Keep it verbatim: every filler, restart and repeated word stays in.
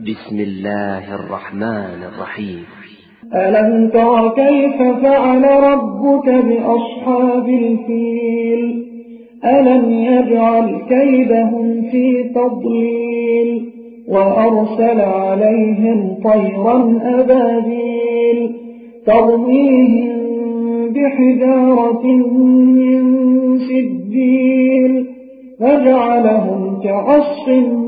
بسم الله الرحمن الرحيم. ألم تر كيف فعل ربك بأصحاب الفيل ألم يجعل كيدهم في تضليل وأرسل عليهم طيرا أبابيل ترميهم بحجارة من سجيل فجعلهم كعصف